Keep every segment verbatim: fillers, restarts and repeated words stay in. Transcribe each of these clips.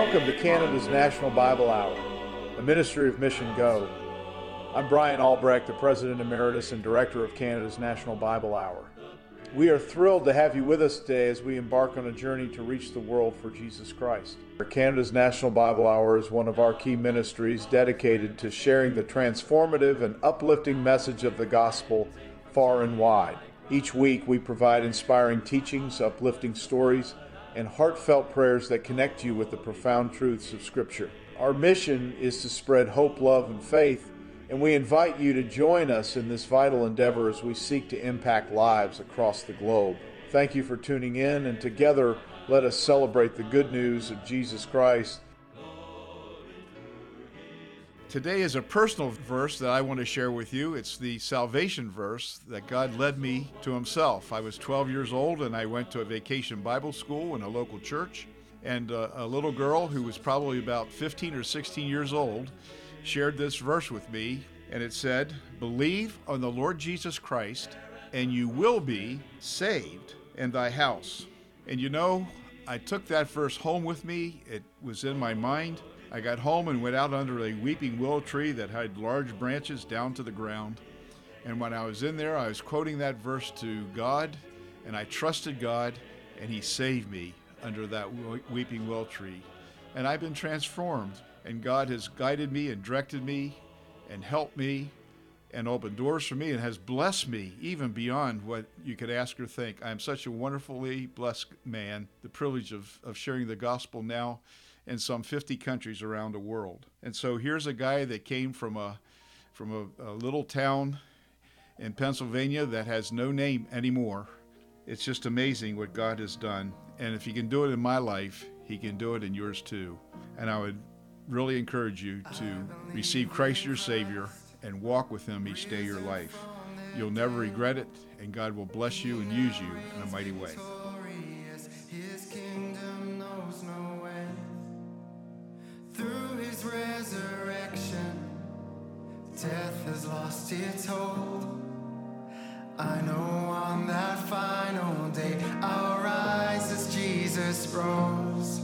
Welcome to Canada's National Bible Hour, a ministry of Mission Go. I'm Brian Albrecht, the President Emeritus and Director of Canada's National Bible Hour. We are thrilled to have you with us today as we embark on a journey to reach the world for Jesus Christ. Canada's National Bible Hour is one of our key ministries dedicated to sharing the transformative and uplifting message of the gospel far and wide. Each week we provide inspiring teachings, uplifting stories, and heartfelt prayers that connect you with the profound truths of Scripture. Our mission is to spread hope, love, and faith, and we invite you to join us in this vital endeavor as we seek to impact lives across the globe. Thank you for tuning in, and together let us celebrate the good news of Jesus Christ. Today is a personal verse that I want to share with you. It's the salvation verse that God led me to Himself. I was twelve years old and I went to a vacation Bible school in a local church. And uh, a little girl who was probably about fifteen or sixteen years old shared this verse with me. And it said, "Believe on the Lord Jesus Christ and you will be saved in thy house." And you know, I took that verse home with me. It was in my mind. I got home and went out under a weeping willow tree that had large branches down to the ground. And when I was in there, I was quoting that verse to God, and I trusted God, and He saved me under that weeping willow tree. And I've been transformed, and God has guided me and directed me and helped me and opened doors for me and has blessed me even beyond what you could ask or think. I'm such a wonderfully blessed man, the privilege of, of sharing the gospel now in some fifty countries around the world. And so here's a guy that came from a from a, a little town in Pennsylvania that has no name anymore. It's just amazing what God has done. And if He can do it in my life, He can do it in yours too. And I would really encourage you to receive Christ your Savior and walk with Him each day of your life. You'll never regret it, and God will bless you and use you in a mighty way. Resurrection, death has lost its hold. I know on that final day I'll rise as Jesus rose.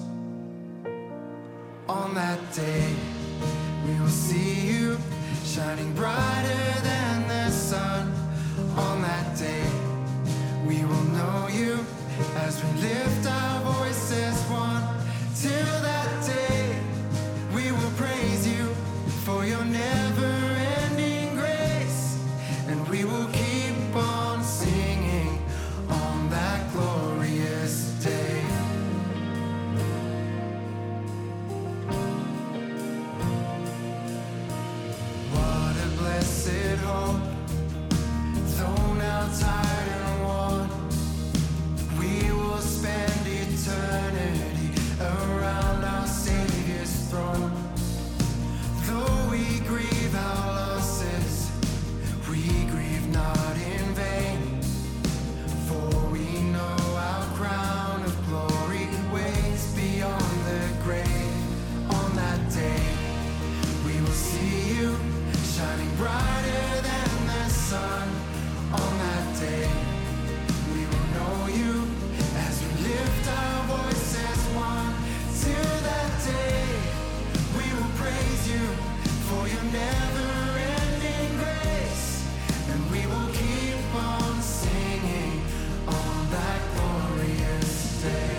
On that day we will see You shining brighter than the sun. On that day we will know You as we lift our voices one. Till that day we will praise You for Your never-ending grace, and we will keep on singing on that glorious day. What a blessed hope, though now tired and worn, we will spend eternity around our Savior's throne. Though we grieve our losses, we grieve not in vain, for we know our crown of glory waits beyond the grave. On that day we will see You shining brighter than the sun. On that day we will know You as we lift our voices one. Till that day we will praise You for Your never-ending grace, and we will keep on singing on that glorious day.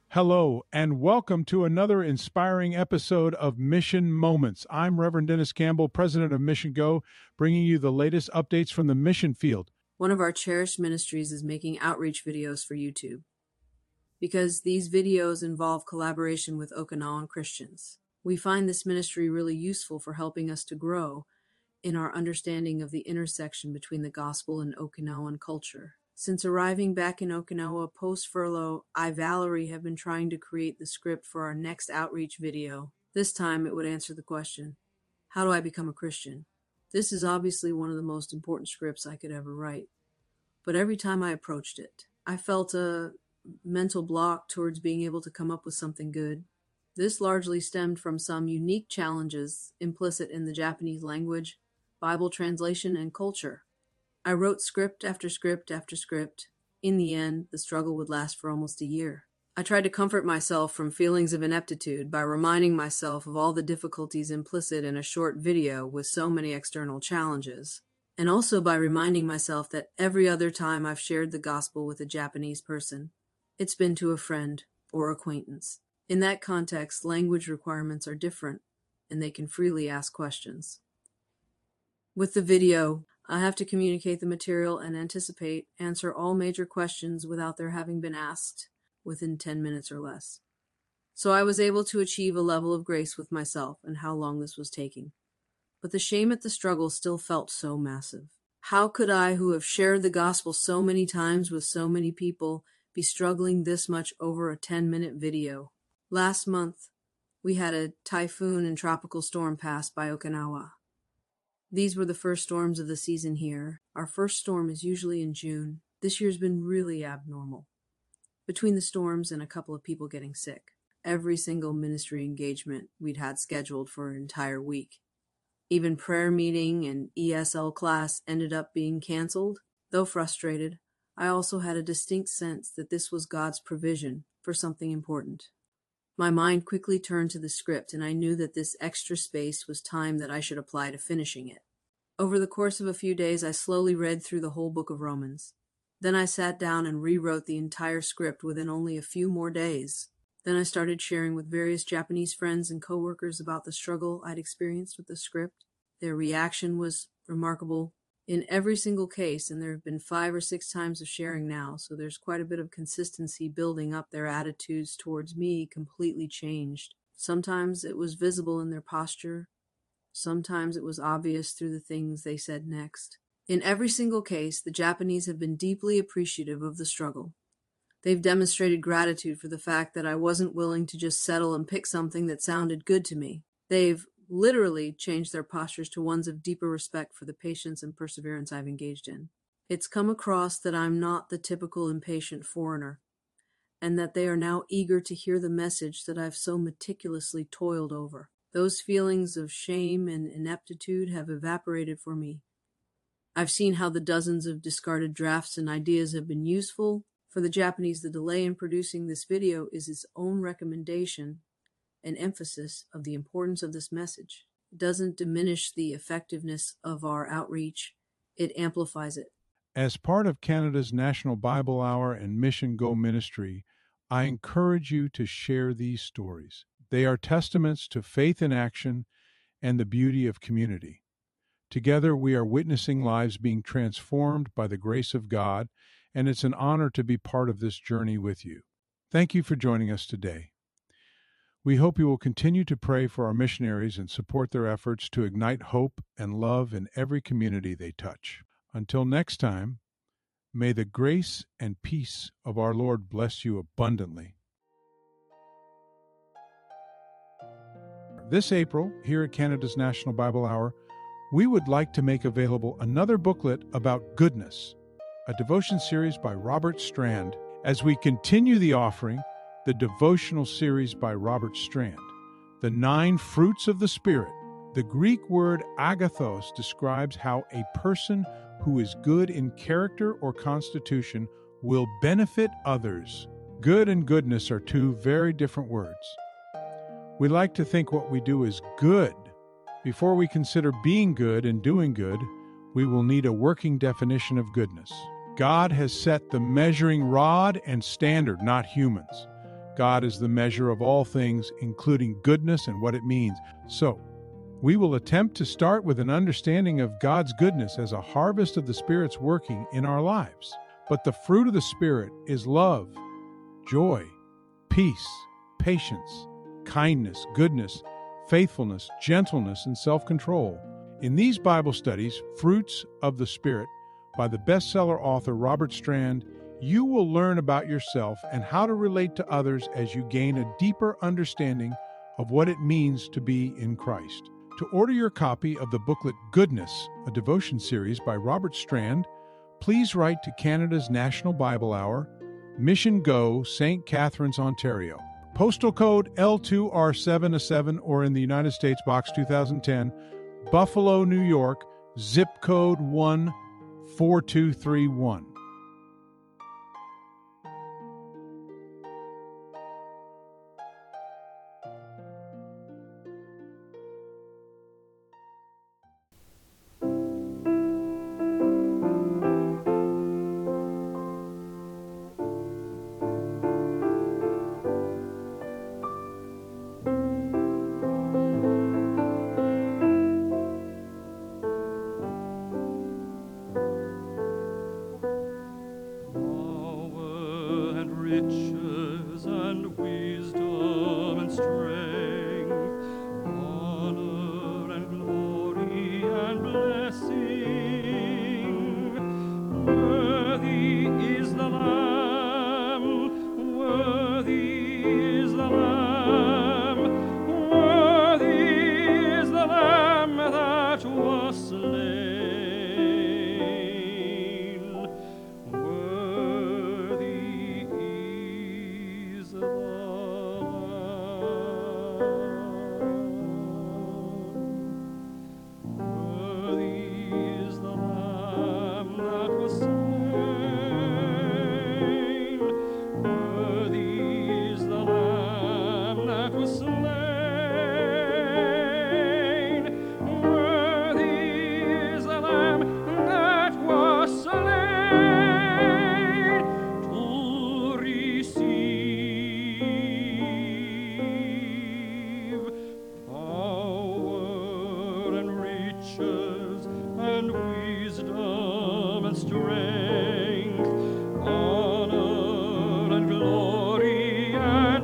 Hello, and welcome to another inspiring episode of Mission Moments. I'm Reverend Dennis Campbell, president of Mission Go, bringing you the latest updates from the mission field. One of our cherished ministries is making outreach videos for YouTube, because these videos involve collaboration with Okinawan Christians. We find this ministry really useful for helping us to grow in our understanding of the intersection between the gospel and Okinawan culture. Since arriving back in Okinawa post-furlough, I, Valerie, have been trying to create the script for our next outreach video. This time it would answer the question, how do I become a Christian? This is obviously one of the most important scripts I could ever write. But every time I approached it, I felt a mental block towards being able to come up with something good. This largely stemmed from some unique challenges implicit in the Japanese language, Bible translation, and culture. I wrote script after script after script. In the end, the struggle would last for almost a year. I tried to comfort myself from feelings of ineptitude by reminding myself of all the difficulties implicit in a short video with so many external challenges, and also by reminding myself that every other time I've shared the gospel with a Japanese person, it's been to a friend or acquaintance. In that context, language requirements are different, and they can freely ask questions. With the video, I have to communicate the material and anticipate, answer all major questions without their having been asked within ten minutes or less. So I was able to achieve a level of grace with myself and how long this was taking. But the shame at the struggle still felt so massive. How could I, who have shared the gospel so many times with so many people, be struggling this much over a ten-minute video? Last month, we had a typhoon and tropical storm pass by Okinawa. These were the first storms of the season here. Our first storm is usually in June. This year's been really abnormal. Between the storms and a couple of people getting sick, every single ministry engagement we'd had scheduled for an entire week. Even prayer meeting and E S L class ended up being canceled. Though frustrated, I also had a distinct sense that this was God's provision for something important. My mind quickly turned to the script, and I knew that this extra space was time that I should apply to finishing it. Over the course of a few days, I slowly read through the whole book of Romans. Then I sat down and rewrote the entire script within only a few more days. Then I started sharing with various Japanese friends and coworkers about the struggle I'd experienced with the script. Their reaction was remarkable in every single case, and there have been five or six times of sharing now, so there's quite a bit of consistency building up. Their attitudes towards me completely changed. Sometimes it was visible in their posture. Sometimes it was obvious through the things they said next. In every single case, the Japanese have been deeply appreciative of the struggle. They've demonstrated gratitude for the fact that I wasn't willing to just settle and pick something that sounded good to me. They've literally changed their postures to ones of deeper respect for the patience and perseverance I've engaged in. It's come across that I'm not the typical impatient foreigner, and that they are now eager to hear the message that I've so meticulously toiled over. Those feelings of shame and ineptitude have evaporated for me. I've seen how the dozens of discarded drafts and ideas have been useful. For the Japanese, the delay in producing this video is its own recommendation and emphasis of the importance of this message. It doesn't diminish the effectiveness of our outreach, it amplifies it. As part of Canada's National Bible Hour and Mission Go ministry, I encourage you to share these stories. They are testaments to faith in action and the beauty of community. Together, we are witnessing lives being transformed by the grace of God, and it's an honor to be part of this journey with you. Thank you for joining us today. We hope you will continue to pray for our missionaries and support their efforts to ignite hope and love in every community they touch. Until next time, may the grace and peace of our Lord bless you abundantly. This April, here at Canada's National Bible Hour, we would like to make available another booklet about goodness, a devotion series by Robert Strand, as we continue the offering, the devotional series by Robert Strand, The Nine Fruits of the Spirit. The Greek word agathos describes how a person who is good in character or constitution will benefit others. Good and goodness are two very different words. We like to think what we do is good. Before we consider being good and doing good, we will need a working definition of goodness. God has set the measuring rod and standard, not humans. God is the measure of all things, including goodness and what it means. So, we will attempt to start with an understanding of God's goodness as a harvest of the Spirit's working in our lives. But the fruit of the Spirit is love, joy, peace, patience, kindness, goodness, faithfulness, gentleness, and self-control. In these Bible studies, Fruits of the Spirit, by the bestseller author Robert Strand, you will learn about yourself and how to relate to others as you gain a deeper understanding of what it means to be in Christ. To order your copy of the booklet Goodness, a devotion series by Robert Strand, please write to Canada's National Bible Hour, Mission Go, Saint Catharines, Ontario. Postal code L two R seven A seven, or in the United States, Box two thousand ten, Buffalo, New York, zip code one four two three one. Riches and wisdom and strength, honor and glory and blessing. Worthy is the Lamb, worthy is the Lamb, worthy is the Lamb that was slain. And wisdom and strength, honor and glory and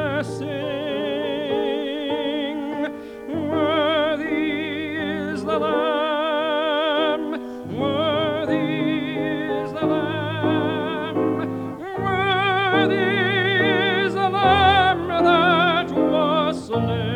blessing. Worthy is the Lamb, worthy is the Lamb, worthy is the Lamb that was slain.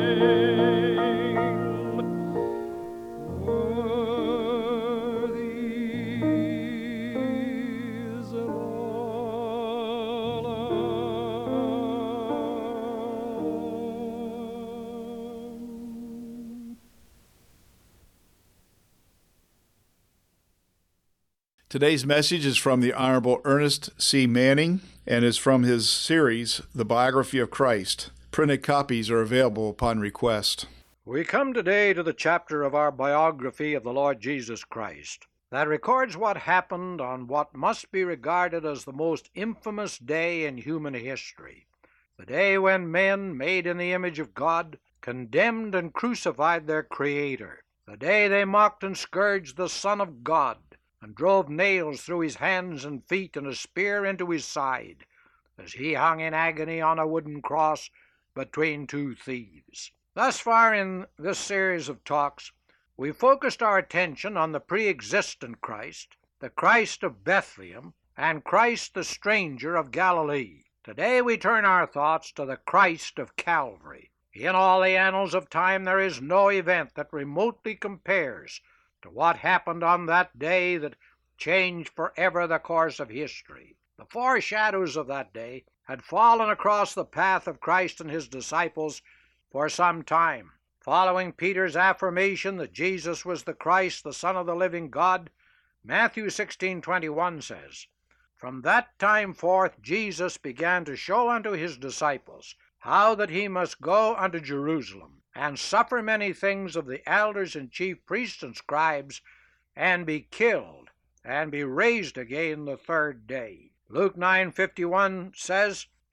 Today's message is from the Honorable Ernest C. Manning and is from his series, The Biography of Christ. Printed copies are available upon request. We come today to the chapter of our biography of the Lord Jesus Christ that records what happened on what must be regarded as the most infamous day in human history, the day when men made in the image of God condemned and crucified their Creator, the day they mocked and scourged the Son of God, and drove nails through his hands and feet and a spear into his side, as he hung in agony on a wooden cross between two thieves. Thus far in this series of talks, we focused our attention on the pre-existent Christ, the Christ of Bethlehem, and Christ the stranger of Galilee. Today we turn our thoughts to the Christ of Calvary. In all the annals of time there is no event that remotely compares to what happened on that day that changed forever the course of history. The foreshadows of that day had fallen across the path of Christ and his disciples for some time. Following Peter's affirmation that Jesus was the Christ, the Son of the living God, Matthew sixteen twenty-one says, "From that time forth Jesus began to show unto his disciples how that he must go unto Jerusalem, and suffer many things of the elders and chief priests and scribes, and be killed, and be raised again the third day." Luke nine fifty-one says,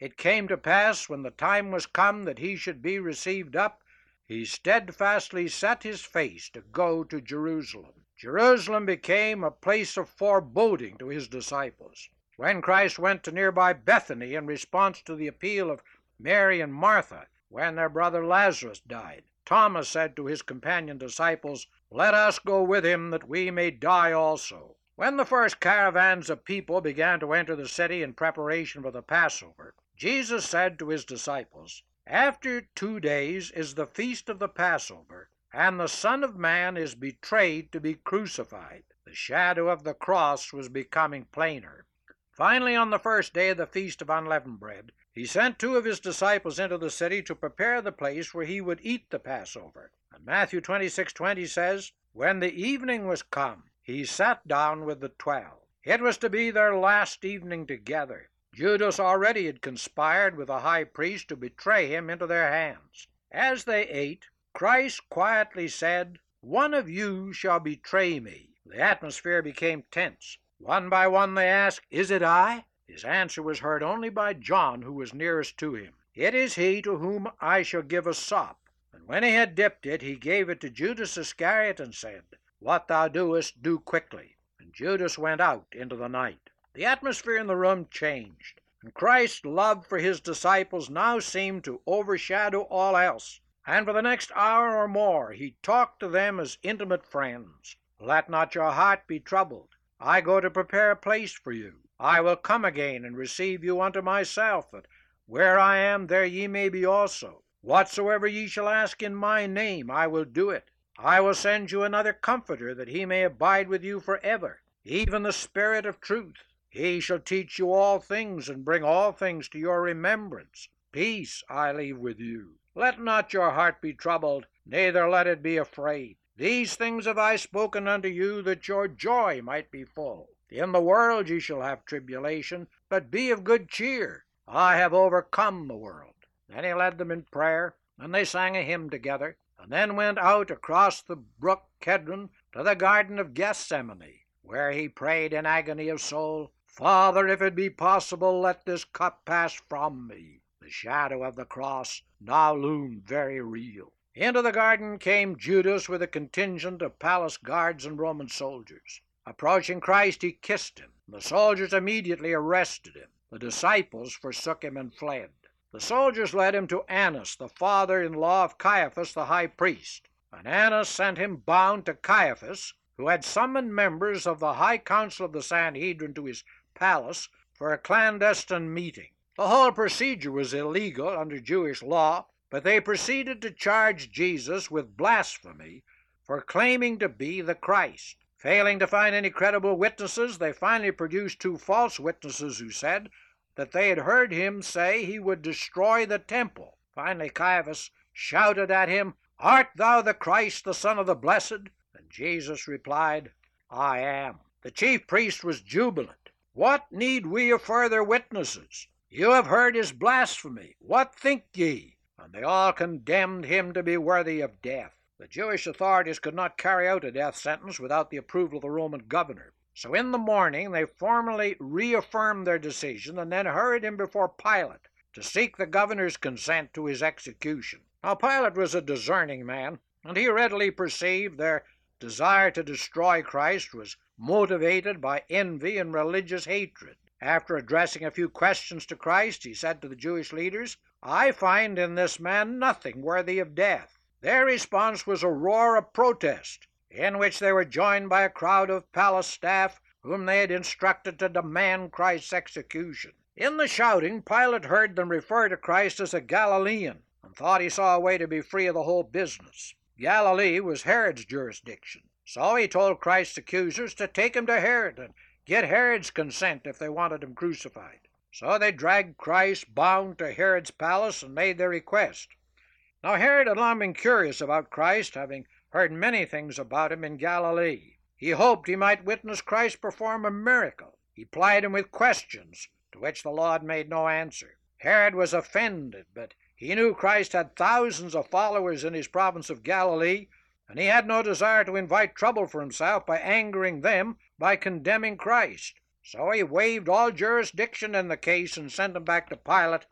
It came to pass, when the time was come that he should be received up, he steadfastly set his face to go to Jerusalem. Jerusalem became a place of foreboding to his disciples. When Christ went to nearby Bethany in response to the appeal of Mary and Martha, when their brother Lazarus died, Thomas said to his companion disciples, "Let us go with him, that we may die also." When the first caravans of people began to enter the city in preparation for the Passover, Jesus said to his disciples, "After two days is the feast of the Passover, and the Son of Man is betrayed to be crucified." The shadow of the cross was becoming plainer. Finally, on the first day of the Feast of Unleavened Bread, he sent two of his disciples into the city to prepare the place where he would eat the Passover. And Matthew twenty-six twenty says, "When the evening was come, he sat down with the twelve." It was to be their last evening together. Judas already had conspired with the high priest to betray him into their hands. As they ate, Christ quietly said, "One of you shall betray me." The atmosphere became tense. One by one they asked, "Is it I?" His answer was heard only by John, who was nearest to him. "It is he to whom I shall give a sop." And when he had dipped it, he gave it to Judas Iscariot and said, "What thou doest, do quickly." And Judas went out into the night. The atmosphere in the room changed, and Christ's love for his disciples now seemed to overshadow all else. And for the next hour or more he talked to them as intimate friends. "Let not your heart be troubled. I go to prepare a place for you. I will come again and receive you unto myself, that where I am, there ye may be also. Whatsoever ye shall ask in my name, I will do it. I will send you another Comforter, that he may abide with you forever, even the Spirit of truth. He shall teach you all things, and bring all things to your remembrance. Peace I leave with you. Let not your heart be troubled, neither let it be afraid. These things have I spoken unto you, that your joy might be full. In the world ye shall have tribulation, but be of good cheer. I have overcome the world." Then he led them in prayer, and they sang a hymn together, and then went out across the brook Kedron to the Garden of Gethsemane, where he prayed in agony of soul, "Father, if it be possible, let this cup pass from me." The shadow of the cross now loomed very real. Into the garden came Judas with a contingent of palace guards and Roman soldiers. Approaching Christ, he kissed him. The soldiers immediately arrested him. The disciples forsook him and fled. The soldiers led him to Annas, the father-in-law of Caiaphas the high priest. And Annas sent him bound to Caiaphas, who had summoned members of the high council of the Sanhedrin to his palace for a clandestine meeting. The whole procedure was illegal under Jewish law, but they proceeded to charge Jesus with blasphemy for claiming to be the Christ. Failing to find any credible witnesses, they finally produced two false witnesses who said that they had heard him say he would destroy the temple. Finally Caiaphas shouted at him, "Art thou the Christ, the Son of the Blessed?" And Jesus replied, "I am." The chief priest was jubilant. "What need we of further witnesses? You have heard his blasphemy. What think ye?" And they all condemned him to be worthy of death. The Jewish authorities could not carry out a death sentence without the approval of the Roman governor. So in the morning they formally reaffirmed their decision and then hurried him before Pilate to seek the governor's consent to his execution. Now Pilate was a discerning man, and he readily perceived their desire to destroy Christ was motivated by envy and religious hatred. After addressing a few questions to Christ, he said to the Jewish leaders, "I find in this man nothing worthy of death." Their response was a roar of protest, in which they were joined by a crowd of palace staff whom they had instructed to demand Christ's execution. In the shouting, Pilate heard them refer to Christ as a Galilean, and thought he saw a way to be free of the whole business. Galilee was Herod's jurisdiction, so he told Christ's accusers to take him to Herod and get Herod's consent if they wanted him crucified. So they dragged Christ bound to Herod's palace and made their request. Now Herod had long been curious about Christ, having heard many things about him in Galilee. He hoped he might witness Christ perform a miracle. He plied him with questions, to which the Lord made no answer. Herod was offended, but he knew Christ had thousands of followers in his province of Galilee, and he had no desire to invite trouble for himself by angering them by condemning Christ. So he waived all jurisdiction in the case and sent him back to Pilate,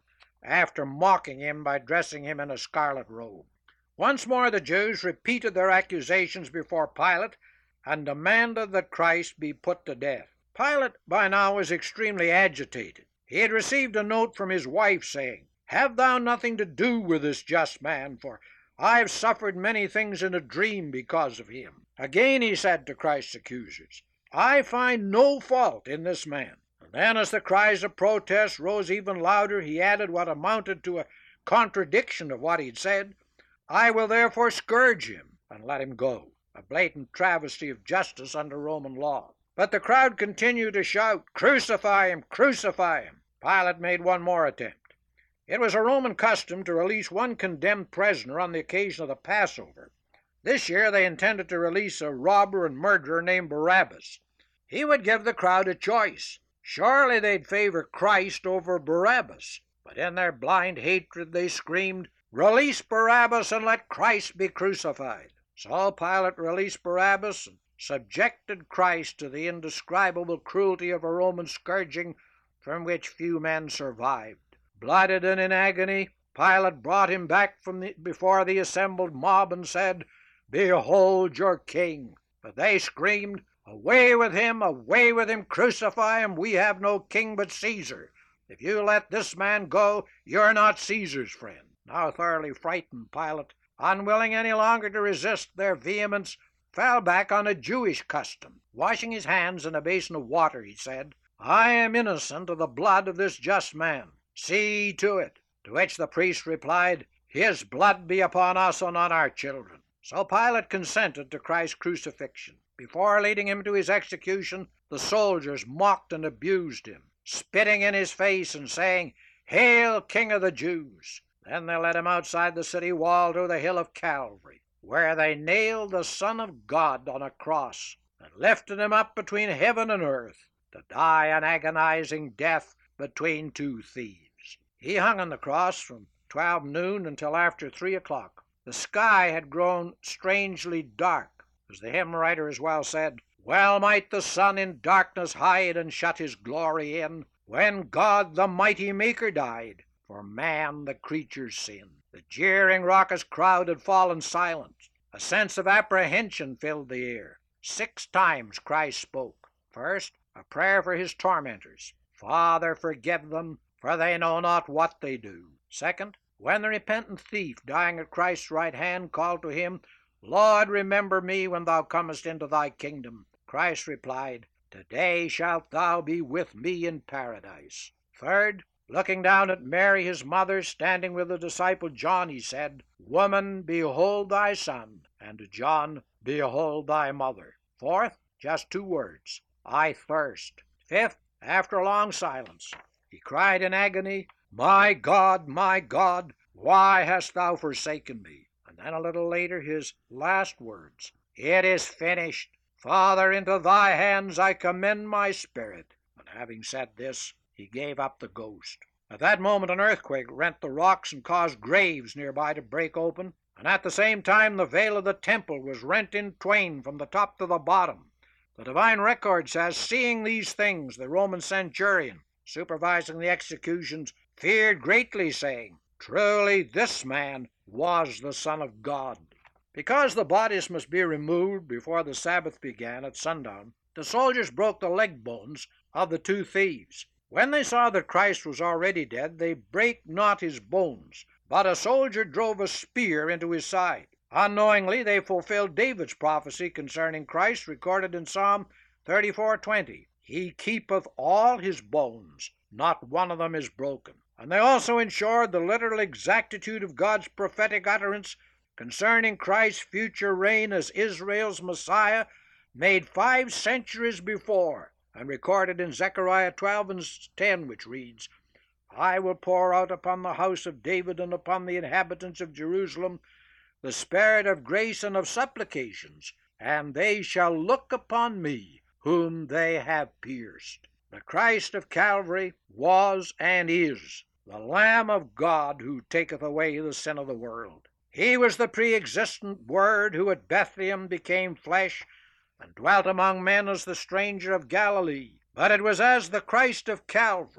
after mocking him by dressing him in a scarlet robe. Once more the Jews repeated their accusations before Pilate and demanded that Christ be put to death. Pilate by now was extremely agitated. He had received a note from his wife saying, "Have thou nothing to do with this just man, for I have suffered many things in a dream because of him." Again he said to Christ's accusers, "I find no fault in this man." And then as the cries of protest rose even louder, he added what amounted to a contradiction of what he'd said, "I will therefore scourge him and let him go," a blatant travesty of justice under Roman law. But the crowd continued to shout, "Crucify him! Crucify him!" Pilate made one more attempt. It was a Roman custom to release one condemned prisoner on the occasion of the Passover. This year they intended to release a robber and murderer named Barabbas. He would give the crowd a choice. Surely they'd favor Christ over Barabbas. But in their blind hatred they screamed, "Release Barabbas and let Christ be crucified." So Pilate released Barabbas and subjected Christ to the indescribable cruelty of a Roman scourging from which few men survived. Blooded and in agony, Pilate brought him back from the, before the assembled mob and said, "Behold your king." But they screamed, "Away with him, away with him, crucify him, we have no king but Caesar. If you let this man go, you're not Caesar's friend." Now thoroughly frightened, Pilate, unwilling any longer to resist their vehemence, fell back on a Jewish custom. Washing his hands in a basin of water, he said, "I am innocent of the blood of this just man. See to it." To which the priest replied, "His blood be upon us and on our children." So Pilate consented to Christ's crucifixion. Before leading him to his execution, the soldiers mocked and abused him, spitting in his face and saying, "Hail, King of the Jews." Then they led him outside the city wall to the hill of Calvary, where they nailed the Son of God on a cross and lifted him up between heaven and earth to die an agonizing death between two thieves. He hung on the cross from twelve noon until after three o'clock. The sky had grown strangely dark. As the hymn writer as well said, "Well might the sun in darkness hide and shut his glory in, when God the mighty Maker died for man the creature's sin." The jeering raucous crowd had fallen silent. A sense of apprehension filled the air. Six times Christ spoke. First, a prayer for his tormentors. "Father, forgive them, for they know not what they do." Second, when the repentant thief dying at Christ's right hand called to him, "Lord, remember me when thou comest into thy kingdom," Christ replied, "Today shalt thou be with me in paradise." Third, looking down at Mary, his mother, standing with the disciple John, he said, "Woman, behold thy son," and to John, "Behold thy mother." Fourth, just two words, "I thirst." Fifth, after a long silence, he cried in agony, "My God, my God, why hast thou forsaken me?" And then a little later his last words, "It is finished. Father, into thy hands I commend my spirit." And having said this, he gave up the ghost. At that moment an earthquake rent the rocks and caused graves nearby to break open, and at the same time the veil of the temple was rent in twain from the top to the bottom. The divine record says, "Seeing these things, the Roman centurion, supervising the executions, feared greatly, saying, Truly this man was the Son of God." Because the bodies must be removed before the Sabbath began at sundown, the soldiers broke the leg bones of the two thieves. When they saw that Christ was already dead, they brake not his bones, but a soldier drove a spear into his side. Unknowingly they fulfilled David's prophecy concerning Christ, recorded in Psalm thirty-four twenty. "He keepeth all his bones, not one of them is broken." And they also ensured the literal exactitude of God's prophetic utterance concerning Christ's future reign as Israel's Messiah, made five centuries before, and recorded in Zechariah twelve and ten, which reads, "I will pour out upon the house of David and upon the inhabitants of Jerusalem the spirit of grace and of supplications, and they shall look upon me whom they have pierced." The Christ of Calvary was and is the Lamb of God who taketh away the sin of the world. He was the pre-existent Word who at Bethlehem became flesh and dwelt among men as the stranger of Galilee. But it was as the Christ of Calvary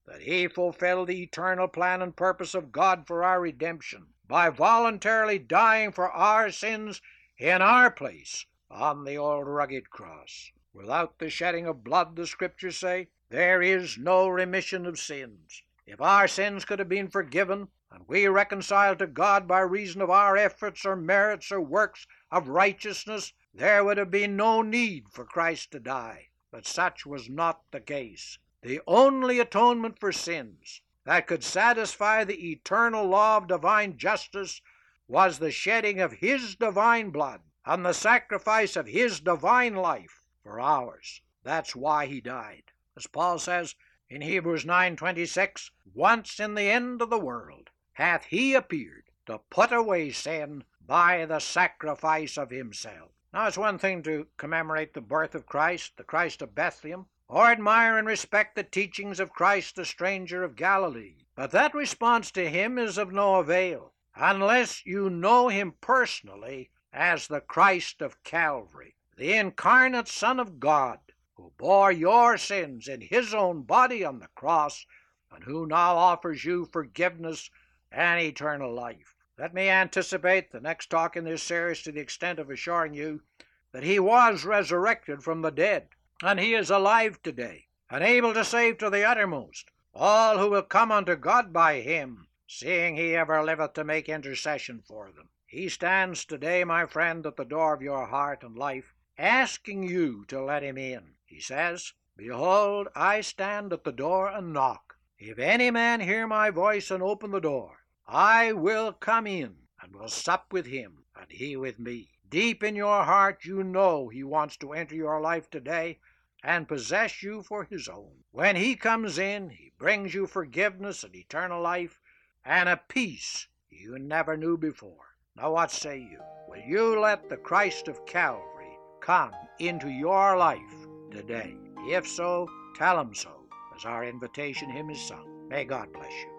that he fulfilled the eternal plan and purpose of God for our redemption by voluntarily dying for our sins in our place on the old rugged cross. Without the shedding of blood, the Scriptures say, there is no remission of sins. If our sins could have been forgiven, and we reconciled to God by reason of our efforts or merits or works of righteousness, there would have been no need for Christ to die. But such was not the case. The only atonement for sins that could satisfy the eternal law of divine justice was the shedding of his divine blood and the sacrifice of his divine life for ours. That's why he died. As Paul says in Hebrews nine twenty-six, once in the end of the world hath he appeared to put away sin by the sacrifice of himself. Now, it's one thing to commemorate the birth of Christ, the Christ of Bethlehem, or admire and respect the teachings of Christ, the stranger of Galilee. But that response to him is of no avail unless you know him personally as the Christ of Calvary, the incarnate Son of God, who bore your sins in his own body on the cross, and who now offers you forgiveness and eternal life. Let me anticipate the next talk in this series to the extent of assuring you that he was resurrected from the dead, and he is alive today, and able to save to the uttermost all who will come unto God by him, seeing he ever liveth to make intercession for them. He stands today, my friend, at the door of your heart and life, asking you to let him in. He says, Behold, I stand at the door and knock. If any man hear my voice and open the door, I will come in and will sup with him and he with me. Deep in your heart you know he wants to enter your life today and possess you for his own. When he comes in, he brings you forgiveness and eternal life and a peace you never knew before. Now what say you? Will you let the Christ of Calvary come into your life today? If so, tell him so, as our invitation hymn is sung. May God bless you.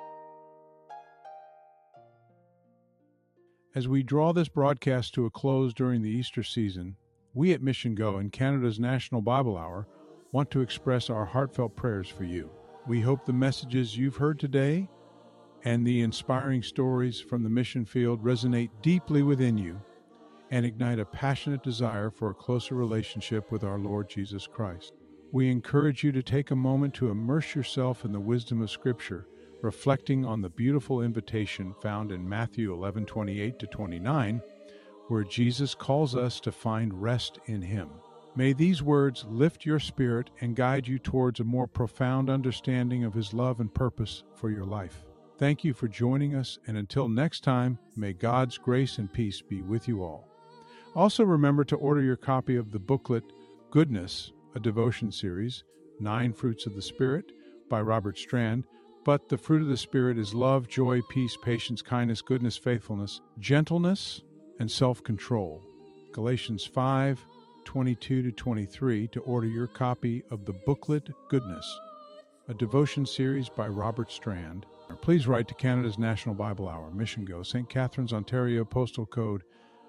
As we draw this broadcast to a close during the Easter season, we at Mission Go and Canada's National Bible Hour want to express our heartfelt prayers for you. We hope the messages you've heard today and the inspiring stories from the mission field resonate deeply within you and ignite a passionate desire for a closer relationship with our Lord Jesus Christ. We encourage you to take a moment to immerse yourself in the wisdom of Scripture, reflecting on the beautiful invitation found in Matthew eleven twenty-eight to twenty-nine, where Jesus calls us to find rest in him. May these words lift your spirit and guide you towards a more profound understanding of his love and purpose for your life. Thank you for joining us, and until next time, may God's grace and peace be with you all. Also remember to order your copy of the booklet, Goodness, a devotion series, Nine Fruits of the Spirit, by Robert Strand. But the fruit of the Spirit is love, joy, peace, patience, kindness, goodness, faithfulness, gentleness, and self-control. Galatians five, twenty-two to twenty-three to order your copy of the booklet, Goodness, a devotion series by Robert Strand. Please write to Canada's National Bible Hour, Mission Go, Saint Catharines, Ontario, postal code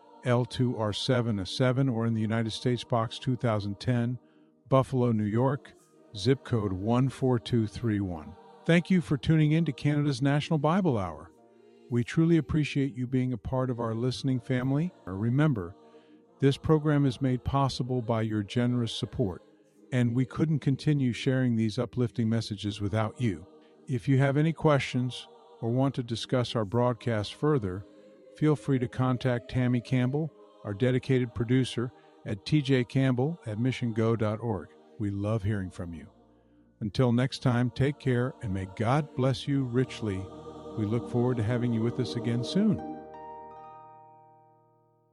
L two R seven seven, or in the United States, Box two thousand ten, Buffalo, New York, zip code one four two three one. Thank you for tuning in to Canada's National Bible Hour. We truly appreciate you being a part of our listening family. Remember, this program is made possible by your generous support, and we couldn't continue sharing these uplifting messages without you. If you have any questions or want to discuss our broadcast further, feel free to contact Tammy Campbell, our dedicated producer, at t j campbell at mission go dot org. We love hearing from you. Until next time, take care and may God bless you richly. We look forward to having you with us again soon.